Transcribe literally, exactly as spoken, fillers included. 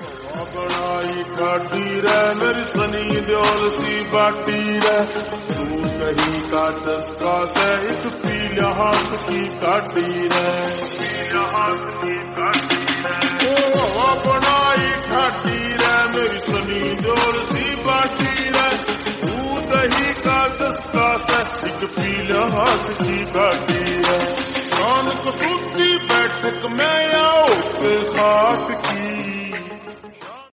बनाई काटी रे मेरी सनी देओल सी बाटी रे, तू कहीं का चस्का से एक पीला हाथ की काटी रे, पीला हाथ की काटी रे। ओ बनाई काटी रे मेरी सनी देओल सी बाटी रे, तू कहीं का चस्का से एक पीला हाथ की काटी